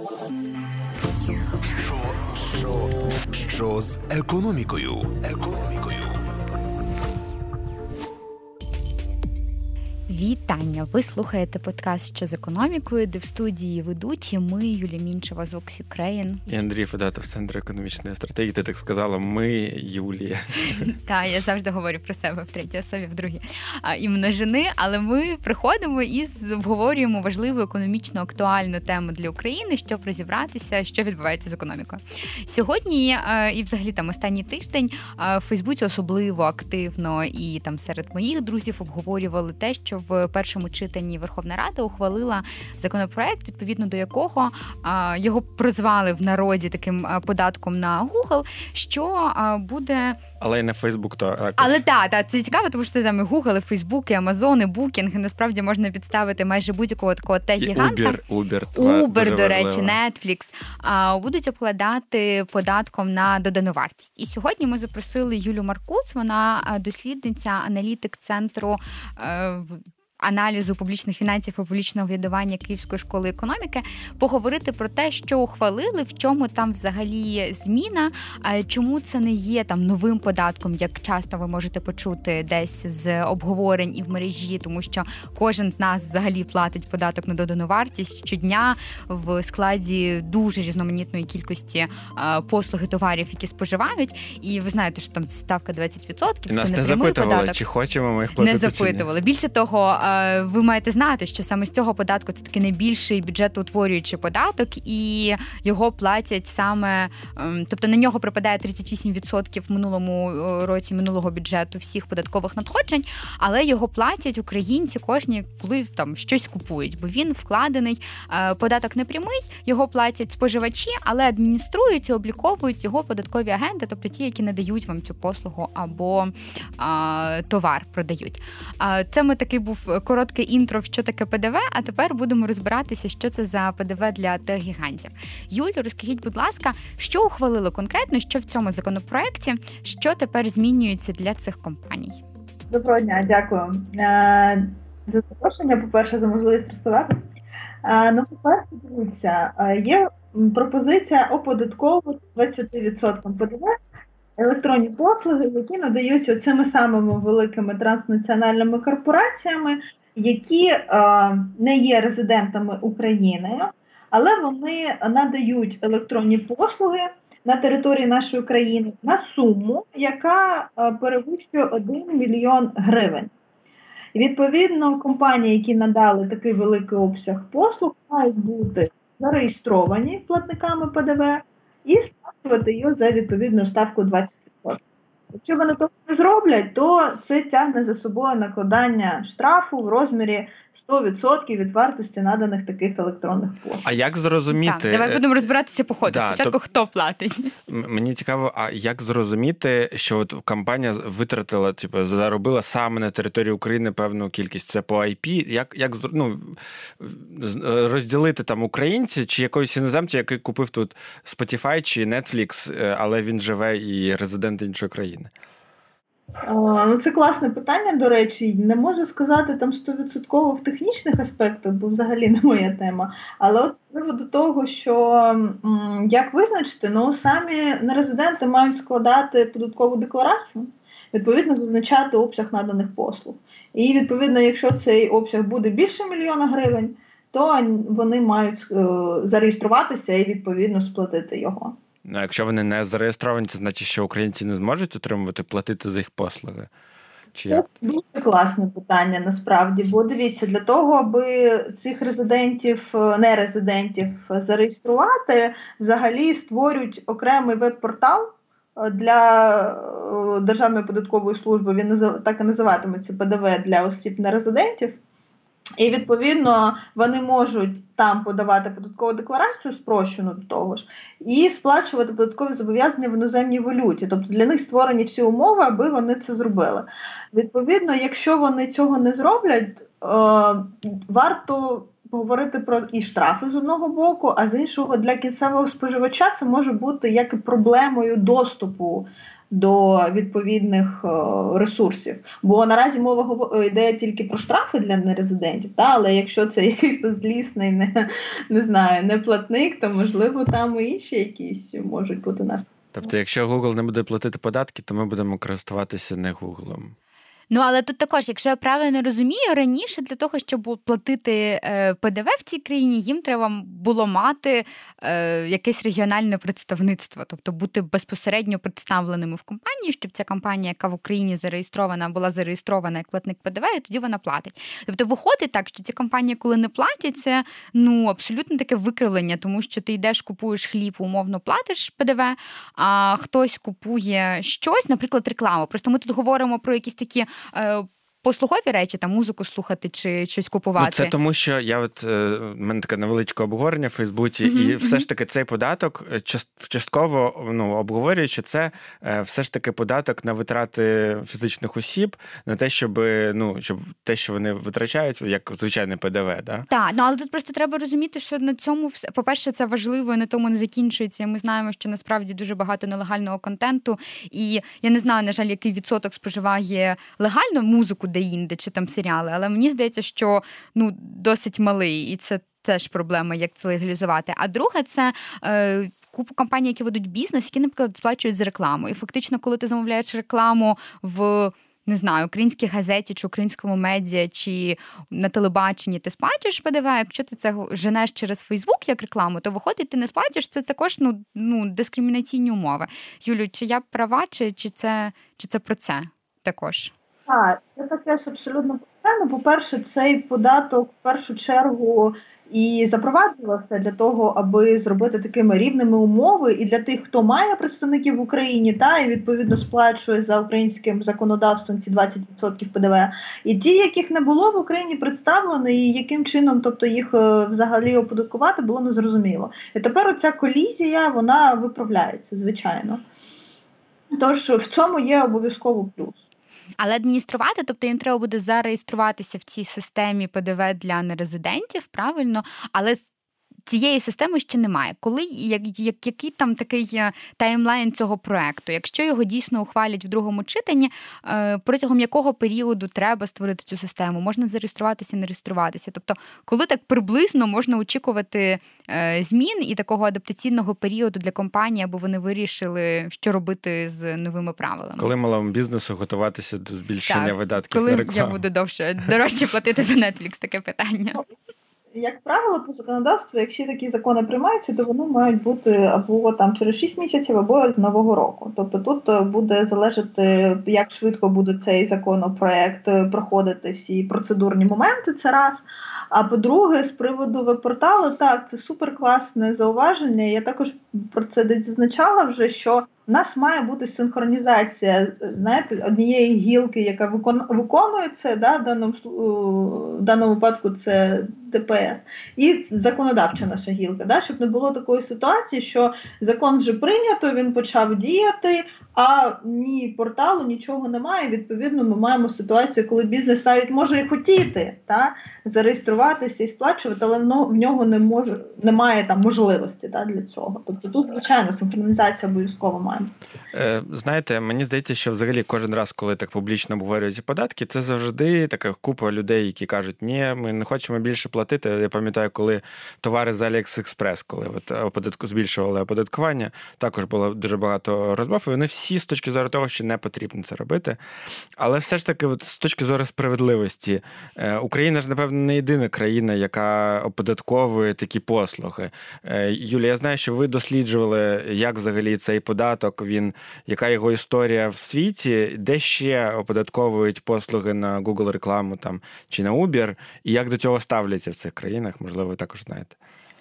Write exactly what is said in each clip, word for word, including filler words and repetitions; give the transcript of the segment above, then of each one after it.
Що, що, що з економікою? Економікою. Вітання! Ви слухаєте подкаст «Що з економікою», де в студії ведучі ми, Юлія Мінчева з Vox Ukraine. І Андрій Федотов, Центр економічної стратегії. Ти так сказала, ми, Юлія. Так, я завжди говорю про себе в третій особі, в другій і множини, але ми приходимо і обговорюємо важливу економічно актуальну тему для України, щоб розібратися, що відбувається з економікою. Сьогодні і взагалі там останній тиждень в Фейсбуці особливо активно і там серед моїх друзів обговорювали те, що в першому читанні Верховна Рада ухвалила законопроект, відповідно до якого а, його прозвали в народі таким а, податком на Google, що а, буде... Але і на Facebook то... А, Але так, та, це цікаво, тому що це там і Google, і Facebook, і Amazon, і Booking, і насправді можна підставити майже будь-якого такого тех-гіганта. Uber, Uber, Uber, до речі, Netflix, а, будуть обкладати податком на додану вартість. І сьогодні ми запросили Юлю Маркуц, вона дослідниця, аналітик Центру е, аналізу публічних фінансів і публічного врядування Київської школи економіки, поговорити про те, що ухвалили, в чому там взагалі зміна, чому це не є там новим податком, як часто ви можете почути десь з обговорень і в мережі, тому що кожен з нас взагалі платить податок на додану вартість щодня в складі дуже різноманітної кількості послуг і товарів, які споживають. І ви знаєте, що там ставка двадцять відсотків, і це нас не не прямий запитували, податок. чи хочемо ми їх платити, Не запитували. Чи ні. Більше того, ви маєте знати, що саме з цього податку це такий найбільший бюджетоутворюючий податок, і його платять саме, тобто на нього припадає тридцять вісім відсотків в минулому році минулого бюджету всіх податкових надходжень, але його платять українці кожні, коли там щось купують, бо він вкладений, податок не прямий, його платять споживачі, але адмініструють і обліковують його податкові агенти, тобто ті, які надають вам цю послугу або а, товар продають. А, це ми такий був короткий інтро, в що таке ПДВ, а тепер будемо розбиратися, що це за ПДВ для тех-гігантів. Юлю, розкажіть, будь ласка, що ухвалили конкретно, що в цьому законопроекті, що тепер змінюється для цих компаній? Доброго дня, дякую за запрошення, по-перше, за можливість розказати. Ну, по-перше, дивіться, є пропозиція оподатковувати двадцять відсотків ПДВ електронні послуги, які надаються цими самими великими транснаціональними корпораціями, які е, не є резидентами України, але вони надають електронні послуги на території нашої країни на суму, яка е, перевищує один мільйон гривень. І, відповідно, компанії, які надали такий великий обсяг послуг, мають бути зареєстровані платниками ПДВ і сплачувати її за відповідну ставку двадцять відсотків. Якщо вони того не зроблять, то це тягне за собою накладання штрафу в розмірі сто відсотків від вартості наданих таких електронних послуг. А як зрозуміти... Так, давай будемо розбиратися по ходу. Да, Спочатку, тоб... хто платить? Мені цікаво, а як зрозуміти, що от компанія витратила, типу, заробила саме на території України певну кількість? Це по ай пі? Як, як ну, розділити там українці чи якогось іноземця, який купив тут Spotify чи Netflix, але він живе і резидент іншої країни? Ну, це класне питання, до речі. Не можу сказати там сто відсотків в технічних аспектах, бо взагалі не моя тема. Але от з приводу того, що м, як визначити, ну, самі нерезиденти мають складати податкову декларацію, відповідно зазначати обсяг наданих послуг. І відповідно, якщо цей обсяг буде більше мільйона гривень, то вони мають е, зареєструватися і відповідно сплатити його. Ну, а якщо вони не зареєстровані, це значить, що українці не зможуть отримувати, платити за їх послуги? Чи як? Це дуже класне питання, насправді. Бо дивіться, для того, аби цих резидентів, нерезидентів зареєструвати, взагалі створюють окремий веб-портал для Державної податкової служби. Він так і називатиметься ПДВ для осіб нерезидентів. І, відповідно, вони можуть там подавати податкову декларацію, спрощену до того ж, і сплачувати податкові зобов'язання в іноземній валюті. Тобто для них створені всі умови, аби вони це зробили. Відповідно, якщо вони цього не зроблять, е- варто говорити про і штрафи з одного боку, а з іншого для кінцевого споживача це може бути як і проблемою доступу до відповідних ресурсів. Бо наразі мова йде тільки про штрафи для нерезидентів, та? Але якщо це якийсь злісний, не, не знаю, неплатник, то, можливо, там і інші якісь можуть бути наслідки. Тобто, якщо Google не буде платити податки, то ми будемо користуватися не Google. Ну, але тут також, якщо я правильно розумію, раніше для того, щоб платити е, ПДВ в цій країні, їм треба було мати е, якесь регіональне представництво, тобто бути безпосередньо представленими в компанії, щоб ця компанія, яка в Україні зареєстрована, була зареєстрована як платник ПДВ, і тоді вона платить. Тобто виходить так, що ці компанії, коли не платять, це ну, абсолютно таке викривлення, тому що ти йдеш, купуєш хліб, умовно платиш ПДВ, а хтось купує щось, наприклад, рекламу. Просто ми тут говоримо про якісь такі послугові речі, там музику слухати чи щось купувати. Ну, це тому, що я от, в мене таке невеличке обговорення в Фейсбуці, mm-hmm. і все ж таки цей податок частково ну, обговорює, що це все ж таки податок на витрати фізичних осіб, на те, щоб, ну, щоб те, що вони витрачають, як звичайне ПДВ. Да? Так, ну, але тут просто треба розуміти, що на цьому, все, по-перше, це важливо, і на тому не закінчується. Ми знаємо, що насправді дуже багато нелегального контенту, і я не знаю, на жаль, який відсоток споживає легально музику де-інде, чи там серіали, але мені здається, що ну, досить малий, і це теж проблема, як це легалізувати. А друге, це е, купу компаній, які ведуть бізнес, які, наприклад, сплачують за рекламу. І фактично, коли ти замовляєш рекламу в, не знаю, українській газеті, чи українському медіа, чи на телебаченні, ти сплачуєш ПДВ, якщо ти це женеш через Фейсбук як рекламу, то виходить, ти не сплачуєш, це також ну, ну, дискримінаційні умови. Юлю, чи я права, чи, чи, це, чи це про це також? Так, це таке абсолютно правильно. По-перше, цей податок в першу чергу і запроваджувався для того, аби зробити такими рівними умови і для тих, хто має представників в Україні, та і відповідно сплачує за українським законодавством ці двадцять відсотків ПДВ. І ті, яких не було в Україні представлено, і яким чином, тобто їх взагалі оподаткувати, було незрозуміло. І тепер оця колізія, вона виправляється, звичайно. Тож в цьому є обов'язково плюс. Але адмініструвати, тобто їм треба буде зареєструватися в цій системі ПДВ для нерезидентів, правильно, але цієї системи ще немає. Коли, як, як, який там такий таймлайн цього проекту? Якщо його дійсно ухвалять в другому читанні, е, протягом якого періоду треба створити цю систему? Можна зареєструватися, не реєструватися? Тобто, коли так приблизно можна очікувати е, змін і такого адаптаційного періоду для компанії, аби вони вирішили, що робити з новими правилами? Коли малому бізнесу готуватися до збільшення так, видатків коли на рекламу? Коли я буду довше, дорожче платити за Netflix, таке питання. Як правило, по законодавству, якщо такі закони приймаються, то вони мають бути або там через шість місяців, або з Нового року. Тобто тут буде залежати, як швидко буде цей законопроект проходити всі процедурні моменти, це раз. А по-друге, з приводу веб-порталу, так, це суперкласне зауваження. Я також про це десь зазначала вже, що в нас має бути синхронізація, знаєте, однієї гілки, яка виконує це, да, в даному, в даному випадку це ДПС, і законодавча наша гілка, да, щоб не було такої ситуації, що закон вже прийнято, він почав діяти, а ні порталу, нічого немає. Відповідно, ми маємо ситуацію, коли бізнес навіть може і хотіти, та, зареєструватися і сплачувати, але в нього не може, немає там можливості, та, для цього. Тобто тут, звичайно, синхронізація обов'язково має. Знаєте, мені здається, що взагалі кожен раз, коли так публічно обговорюють податки, це завжди така купа людей, які кажуть, ні, ми не хочемо більше платити. Я пам'ятаю, коли товари з AliExpress, коли от оподатку збільшували оподаткування, також було дуже багато розмов, і вони всі з точки зору того, що не потрібно це робити. Але все ж таки, от, з точки зору справедливості, Україна ж, напевно, не єдина країна, яка оподатковує такі послуги. Юлія, я знаю, що ви досліджували, як взагалі цей податок, він, яка його історія в світі, де ще оподатковують послуги на Google рекламу там, чи на Uber, і як до цього ставляться в цих країнах, можливо, ви також знаєте.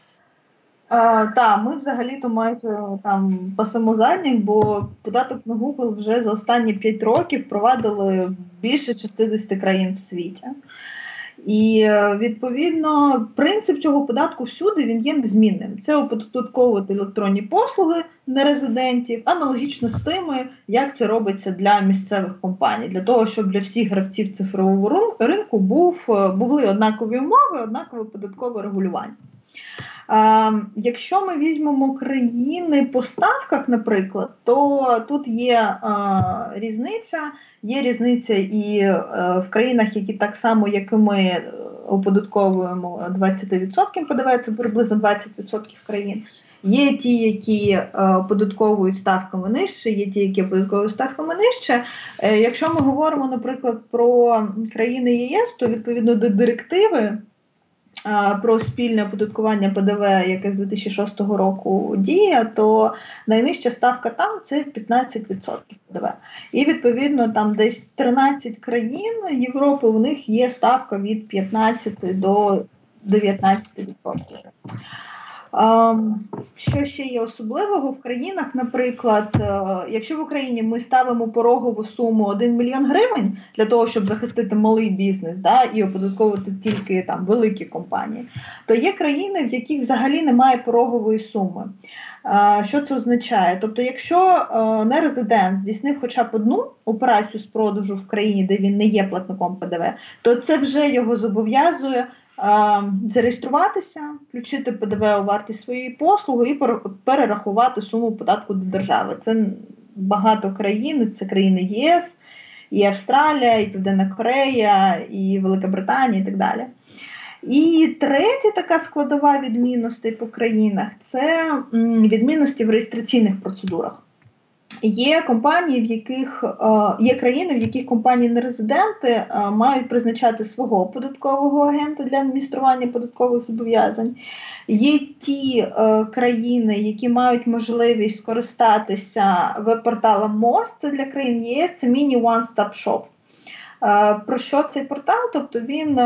Так, ми взагалі-то майже там пасемо задніх, бо податок на Google вже за останні п'ять років впровадили більше шістдесят країн в світі. І, відповідно, принцип цього податку всюди він є незмінним. Це оподатковувати електронні послуги нерезидентів, аналогічно з тими, як це робиться для місцевих компаній, для того, щоб для всіх гравців цифрового ринку був, були однакові умови, однакове податкове регулювання. А, якщо ми візьмемо країни по ставках, наприклад, то тут є а, різниця. Є різниця і а, в країнах, які так само, як і ми, оподатковуємо двадцять відсотків ПДВ, це приблизно двадцять відсотків країн. Є ті, які оподатковують ставками нижче, є ті, які оподатковують ставками нижче. Якщо ми говоримо, наприклад, про країни ЄС, то відповідно до директиви про спільне оподаткування ПДВ, яке з дві тисячі шостого року діє, то найнижча ставка там – це п'ятнадцять відсотків ПДВ. І, відповідно, там десь тринадцять країн Європи, у них є ставка від п'ятнадцяти до дев'ятнадцяти відсотків. Що ще є особливого в країнах, наприклад, якщо в Україні ми ставимо порогову суму один мільйон гривень для того, щоб захистити малий бізнес, да, і оподатковувати тільки там великі компанії, то є країни, в яких взагалі немає порогової суми. Що це означає? Тобто, якщо нерезидент здійснив хоча б одну операцію з продажу в країні, де він не є платником ПДВ, то це вже його зобов'язує зареєструватися, включити ПДВ у вартість своєї послуги і перерахувати суму податку до держави. Це багато країн, це країни ЄС, і Австралія, і Південна Корея, і Велика Британія і так далі. І третя така складова відмінностей по країнах – це відмінності в реєстраційних процедурах. Є компанії, в яких є країни, в яких компанії-нерезиденти мають призначати свого податкового агента для адміністрування податкових зобов'язань. Є ті країни, які мають можливість скористатися веб-порталом МОЗ, це для країн ЄС, це міні-one-stop shop. Про що цей портал? Тобто він...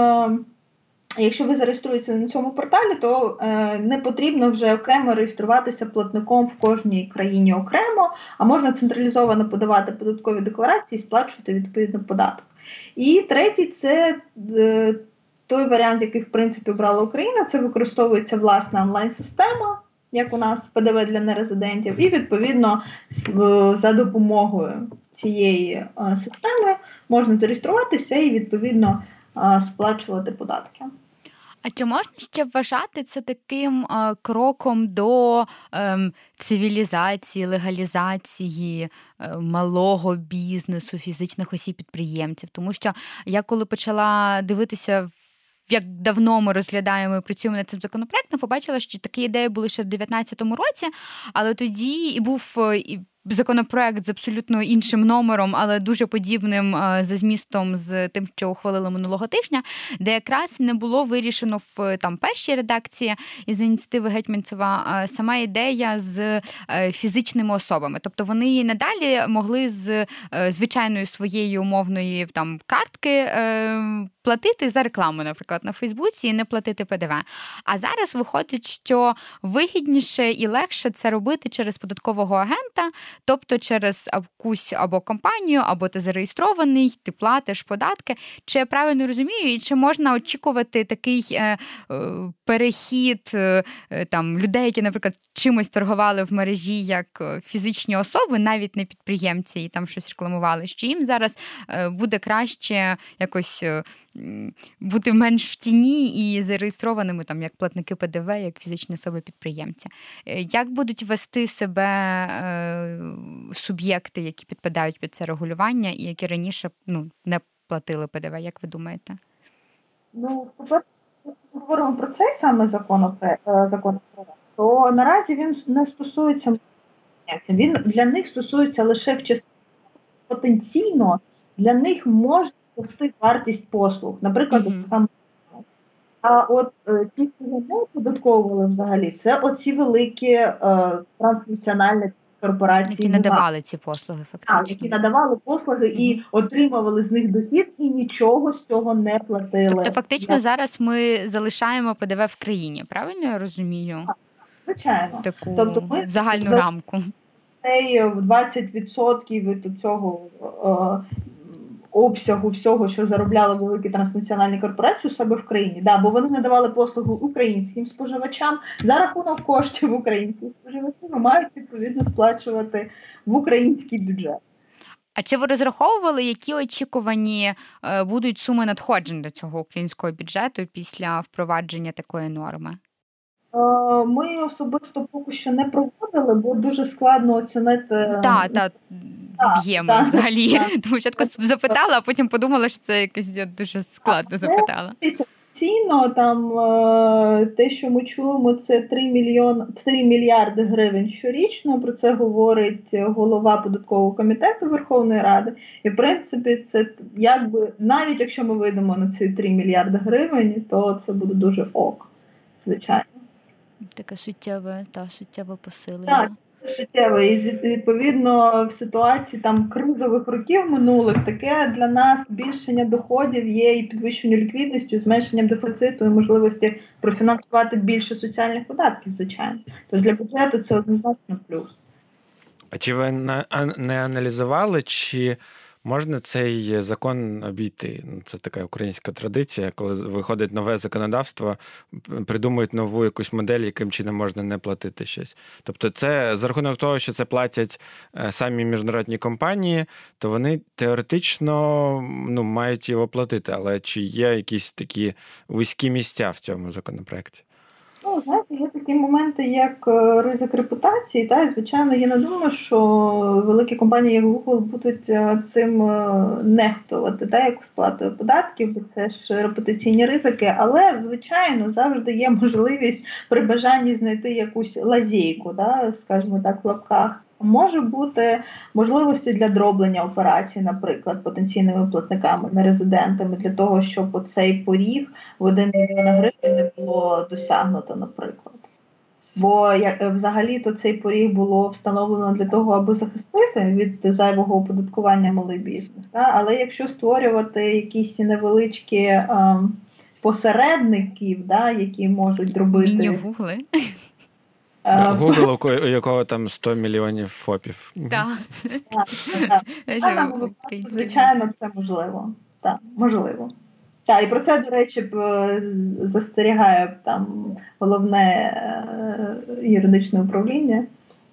Якщо ви зареєструєтеся на цьому порталі, то е, не потрібно вже окремо реєструватися платником в кожній країні окремо, а можна централізовано подавати податкові декларації і сплачувати відповідно податок. І третій – це е, той варіант, який в принципі обрала Україна, це використовується власна онлайн-система, як у нас ПДВ для нерезидентів, і відповідно за допомогою цієї е, системи можна зареєструватися і відповідно е, сплачувати податки. А чи можна ще вважати це таким е, кроком до е, цивілізації, легалізації е, малого бізнесу, фізичних осіб-підприємців? Тому що я коли почала дивитися, як давно ми розглядаємо і працюємо над цим законопроектом, побачила, що такі ідеї були ще в дев'ятнадцятому році, але тоді і був і законопроект з абсолютно іншим номером, але дуже подібним за змістом з тим, що ухвалили минулого тижня, де якраз не було вирішено в там першій редакції із ініціативи Гетманцева сама ідея з фізичними особами. Тобто вони надалі могли з звичайної своєї умовної там картки платити за рекламу, наприклад, на Фейсбуці і не платити ПДВ. А зараз виходить, що вигідніше і легше це робити через податкового агента, тобто через якусь або компанію, або ти зареєстрований, ти платиш податки. Чи я правильно розумію, і чи можна очікувати такий е, е, перехід е, там, людей, які, наприклад, чимось торгували в мережі як фізичні особи, навіть не підприємці, і там щось рекламували, що їм зараз е, буде краще якось е, бути менш в тіні і зареєстрованими там, як платники ПДВ, як фізичні особи-підприємці. Як будуть вести себе е, суб'єкти, які підпадають під це регулювання і які раніше ну, не платили ПДВ, як ви думаєте? Ну, по-перше, ми говоримо про цей саме законопроект, то наразі він не стосується, він для них стосується лише в частині потенційно, для них може рости вартість послуг, наприклад, mm-hmm. саме. А от е, ті, хто не оподатковували взагалі, це оці великі е, транснаціональні корпорації. Які надавали ці послуги, фактично. Так, які надавали послуги mm-hmm. і отримували з них дохід, і нічого з цього не платили. Тобто фактично я... зараз ми залишаємо ПДВ в країні, правильно я розумію? Так, звичайно. Таку тобто ми загальну за... рамку. двадцять відсотків від цього е, обсягу всього, що заробляли великі транснаціональні корпорації у себе в країні. Да, бо вони надавали послугу українським споживачам за рахунок коштів українських споживачів, мають відповідно сплачувати в український бюджет. А чи ви розраховували, які очікувані будуть суми надходжень до цього українського бюджету після впровадження такої норми? Ми особисто поки що не проводили, бо дуже складно оцінити... Так, так, об'єми та, взагалі. Та. Тому спочатку запитала, а потім подумала, що це якось дуже складно запитала. Офіційно там те, що ми чуємо, це три мільйони, три мільярди гривень щорічно. Про це говорить голова податкового комітету Верховної Ради. І, в принципі, це якби, навіть якщо ми вийдемо на ці три мільярди гривень, то це буде дуже ок, звичайно. Таке суттєве, та, суттєве посилення. Так, суттєве. І відповідно в ситуації там кризових років минулих таке для нас збільшення доходів є і підвищення ліквідності, зменшенням дефіциту і можливості профінансувати більше соціальних податків, звичайно. Тож для бюджету це однозначно плюс. А чи ви не аналізували, чи можна цей закон обійти? Це така українська традиція, коли виходить нове законодавство, придумують нову якусь модель, яким чином можна не платити щось. Тобто це за рахунок того, що це платять самі міжнародні компанії, то вони теоретично ну, мають його платити. Але чи є якісь такі вузькі місця в цьому законопроекті? Ну, знаєте, є такі моменти, як ризик репутації, та, і, звичайно, я не думаю, що великі компанії, як Google, будуть цим нехтувати, та, як сплатою податків, бо це ж репутаційні ризики, але, звичайно, завжди є можливість при бажанні знайти якусь лазейку, та, скажімо так, в лапках. Може бути можливості для дроблення операцій, наприклад, потенційними платниками, нерезидентами, для того, щоб оцей поріг в один мільйон гривень не було досягнуто, наприклад. Бо як, взагалі-то цей поріг було встановлено для того, аби захистити від зайвого оподаткування малий бізнес. Та? Але якщо створювати якісь невеличкі е, посередників, да, які можуть дробити... Міні-гугли. Google, у якого там сто мільйонів фопів. Так. Звичайно, це можливо. Так, можливо. Так, і про це, до речі, застерігає там головне юридичне управління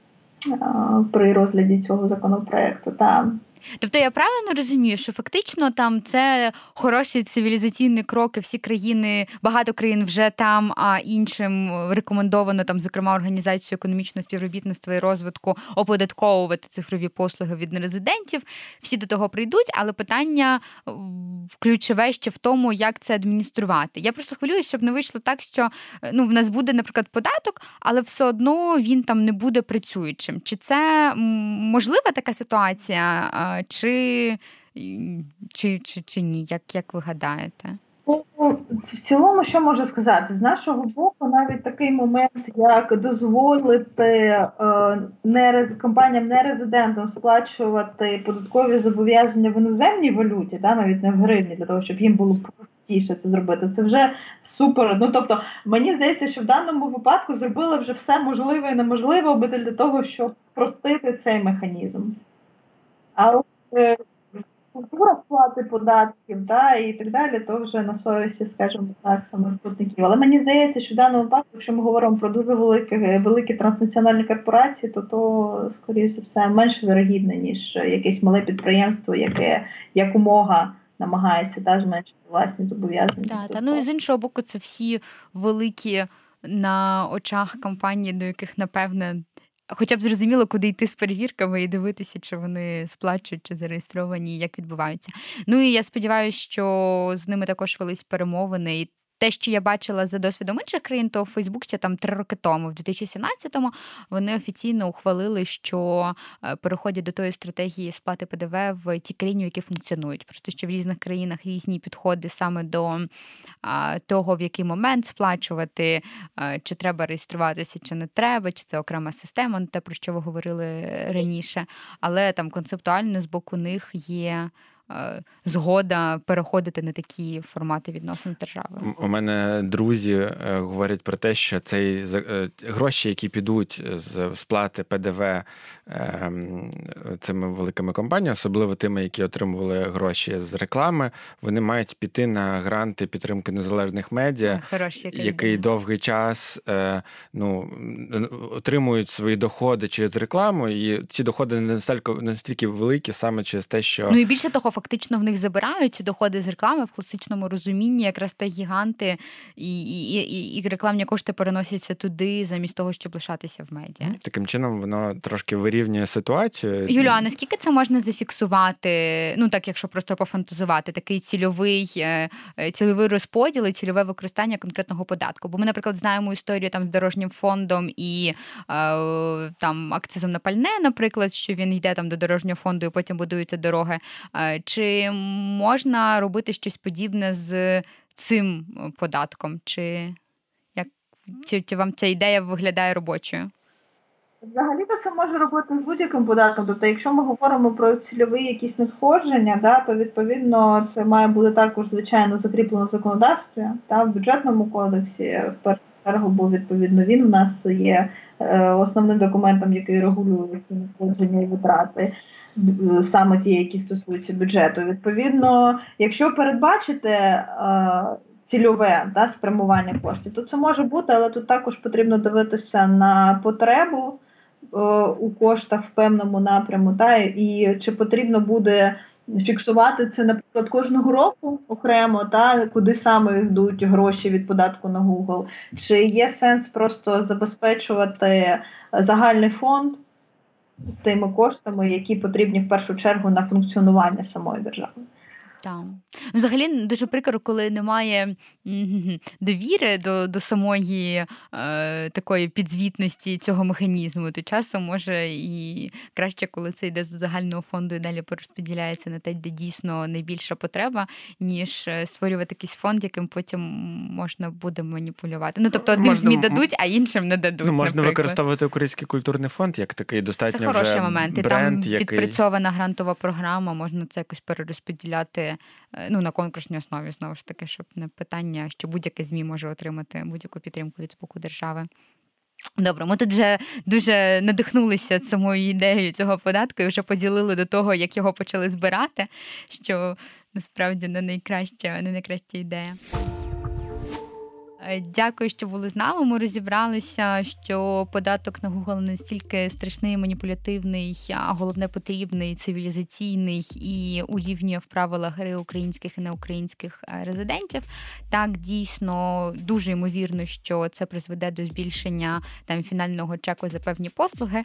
при розгляді цього законопроекту. Так. Тобто я правильно розумію, що фактично там це хороші цивілізаційні кроки, всі країни, багато країн вже там, а іншим рекомендовано, там, зокрема, Організацію економічного співробітництва і розвитку оподатковувати цифрові послуги від нерезидентів. Всі до того прийдуть, але питання ключове ще в тому, як це адмініструвати. Я просто хвилююсь, щоб не вийшло так, що ну, в нас буде, наприклад, податок, але все одно він там не буде працюючим. Чи це можлива така ситуація? Чи, чи, чи, чи ні? Як, як ви гадаєте? Ну, в цілому, що можу сказати? З нашого боку, навіть такий момент, як дозволити е, нерез, компаніям нерезидентам сплачувати податкові зобов'язання в іноземній валюті, та, навіть не в гривні, для того, щоб їм було простіше це зробити. Це вже супер. Ну, тобто, мені здається, що в даному випадку зробили вже все можливе і неможливе для того, щоб спростити цей механізм. Але е, культура сплати податків, да, і так далі, то вже на совісті, скажімо так, самих платників. Але мені здається, що в даному випадку, якщо ми говоримо про дуже великі, великі транснаціональні корпорації, то то, скоріш за все, менш вірогідне, ніж якесь мале підприємство, яке якомога намагається та, зменшити власні зобов'язання. Так, та, ну і з іншого боку, це всі великі на очах компанії, до яких, напевне, хоча б зрозуміло, куди йти з перевірками і дивитися, чи вони сплачують, чи зареєстровані, як відбуваються. Ну і я сподіваюся, що з ними також велись перемовини. І те, що я бачила за досвідом інших країн, то Фейсбук ще там три роки тому, в дві тисячі сімнадцятому, вони офіційно ухвалили, що переходять до тої стратегії сплати ПДВ в ті країни, які функціонують. Просто що в різних країнах різні підходи саме до а, того, в який момент сплачувати, а, чи треба реєструватися, чи не треба, чи це окрема система, те, про що ви говорили раніше. Але там концептуально з боку них є згода переходити на такі формати відносин з державою? У мене друзі говорять про те, що цей гроші, які підуть з сплати Пе Де Ве цими великими компаніями, особливо тими, які отримували гроші з реклами, вони мають піти на гранти підтримки незалежних медіа, Хороші, який довгий час ну, отримують свої доходи через рекламу, і ці доходи не настільки, настільки великі саме через те, що... Ну і більше того, фактично в них забирають ці доходи з реклами в класичному розумінні, якраз те гіганти, і, і, і, і рекламні кошти переносяться туди, замість того, щоб лишатися в медіа. Таким чином воно трошки вирівнює ситуацію. Юлю, а наскільки це можна зафіксувати, ну так, якщо просто пофантазувати, такий цільовий, цільовий розподіл і цільове використання конкретного податку? Бо ми, наприклад, знаємо історію там з дорожнім фондом і е, там акцизом на пальне, наприклад, що він йде там до дорожнього фонду і потім будуються дороги. Е, чи можна робити щось подібне з цим податком? Чи, як, чи, чи вам ця ідея виглядає робочою? Взагалі-то це може робити з будь-яким податком. Тобто, якщо ми говоримо про цільові якісь надходження, да, то, відповідно, це має бути також, звичайно, закріплено в законодавстві, та, в бюджетному кодексі, в першу чергу, бо, відповідно, він у нас є е, основним документом, який регулює ці надходження і витрати, саме ті, які стосуються бюджету. Відповідно, якщо передбачити е, цільове, да, спрямування коштів, то це може бути, але тут також потрібно дивитися на потребу у коштах в певному напряму, та, і чи потрібно буде фіксувати це, наприклад, кожного року окремо, та, куди саме йдуть гроші від податку на Google, чи є сенс просто забезпечувати загальний фонд тими коштами, які потрібні в першу чергу на функціонування самої держави. Так. Взагалі дуже прикро, коли немає довіри до, до самої е, такої підзвітності цього механізму, то часом може і краще, коли це йде з загального фонду і далі порозподіляється на те, де дійсно найбільша потреба, ніж створювати якийсь фонд, яким потім можна буде маніпулювати. Ну, тобто одним ЗМІ дадуть, а іншим не дадуть, Ну, можна наприклад. використовувати Український культурний фонд як такий достатньо це хороший вже момент. І бренд, там який... відпрацьована грантова програма, можна це якось перерозподіляти, ну, на конкурсній основі, знову ж таки, щоб не питання, що будь-яке ЗМІ може отримати будь-яку підтримку від боку держави. Добре, ми тут вже дуже надихнулися самою ідеєю цього податку і вже поділили до того, як його почали збирати, що насправді не найкраща, не найкраща ідея. Дякую, що були з нами. Ми розібралися, що податок на Google не настільки страшний, маніпулятивний, а головне потрібний, цивілізаційний і урівнює в правилах гри українських і неукраїнських резидентів. Так, дійсно, дуже ймовірно, що це призведе до збільшення там фінального чеку за певні послуги.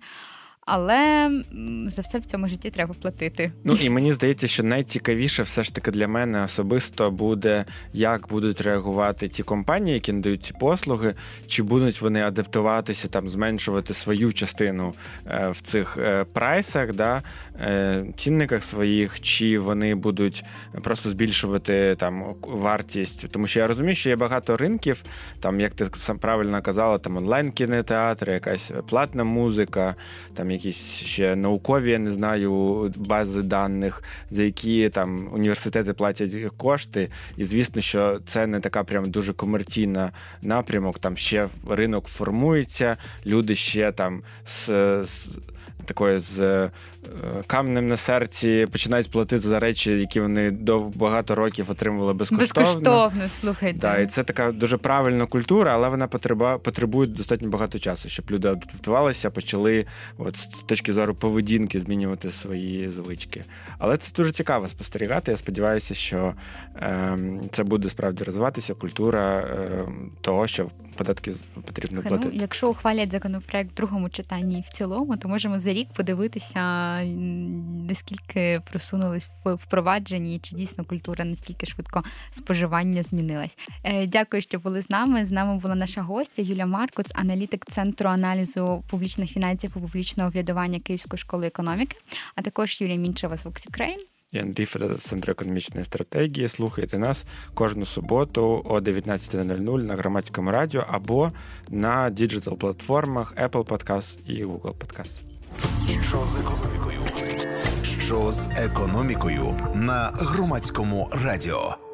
Але за все в цьому житті треба платити. Ну, і мені здається, що найцікавіше все ж таки для мене особисто буде, як будуть реагувати ті компанії, які надають ці послуги, чи будуть вони адаптуватися, там, зменшувати свою частину е, в цих е, прайсах, да, е, цінниках своїх, чи вони будуть просто збільшувати там вартість. Тому що я розумію, що є багато ринків, там, як ти сам правильно казала, там онлайн-кінотеатри, якась платна музика, там якісь ще наукові, я не знаю, бази даних, за які там університети платять кошти. І, звісно, що це не така прям дуже комерційна напрямок. Там ще ринок формується, люди ще там з, з такою з камнем на серці починають платити за речі, які вони до багато років отримували безкоштовно. Безкоштовно, слухайте. Да, і це така дуже правильна культура, але вона потреба, потребує достатньо багато часу, щоб люди адаптувалися, почали от, з точки зору поведінки змінювати свої звички. Але це дуже цікаво спостерігати. Я сподіваюся, що е, це буде справді розвиватися, культура е, того, що податки потрібно платити. Ну, якщо ухвалять законопроект в другому читанні і в цілому, то можемо за рік подивитися, наскільки просунулись в впровадженні, чи дійсно культура настільки швидко споживання змінилась. Дякую, що були з нами. З нами була наша гостя Юля Маркуц, аналітик Центру аналізу публічних фінансів і публічного врядування Київської школи економіки, а також Юлія Мінчева з Vox Ukraine. Я Андрій Федоров з Центру економічної стратегії. Слухайте нас кожну суботу о дев'ятнадцята нуль нуль на Громадському радіо або на діджитал-платформах Apple Podcast і Google Podcast. Що з економікою? Що з економікою на Громадському радіо.